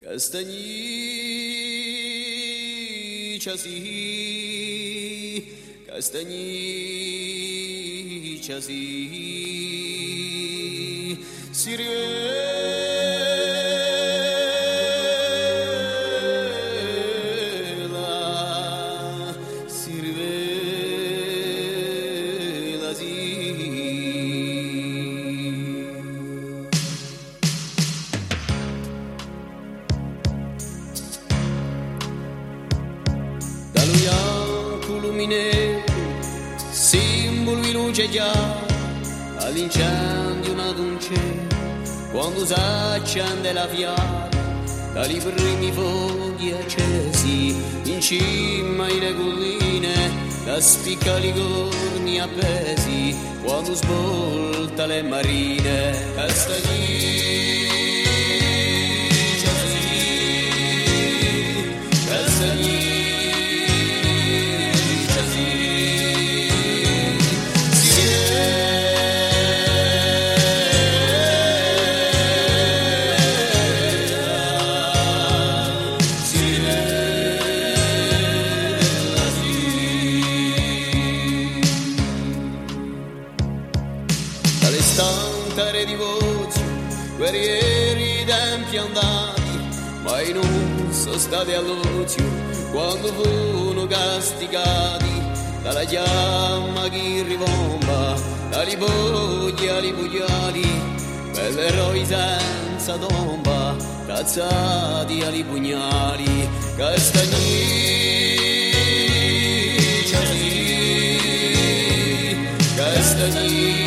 Castagniccia sì, castagniccia sì, si rivela, si rivela sì. Dallo bianco lumine, simbolo di luce già, all'incendio una dolce, quando s'accende la fiala, dai primi fuochi accesi, in cima alle colline, da spiccali corni appesi, quando svolta le marine, castagniccia sì, castagniccia. Dalle stantare di voci, guerrieri tempi andati, mai non sono stati all'ozio quando furono castigati dalla fiamma che rivomba, dalle foglie ai pugnali, bell'eroi senza tomba, cazzati ai pugnali, castagniccia sì, castagniccia.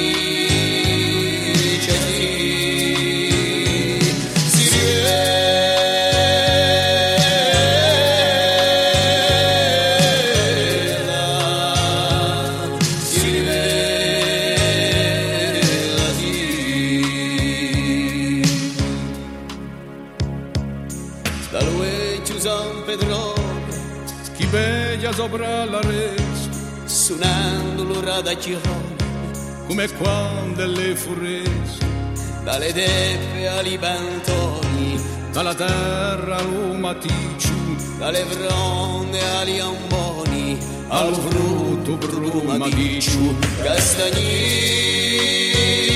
Dal vecchio San Pedro chi veglia sopra la resa, suonando l'ora da girone, come quando le furrese, dalle deppe ali bentoni, dalla terra al maticcio, dalle fronde ali amboni, al frutto brumadiccio, castagni.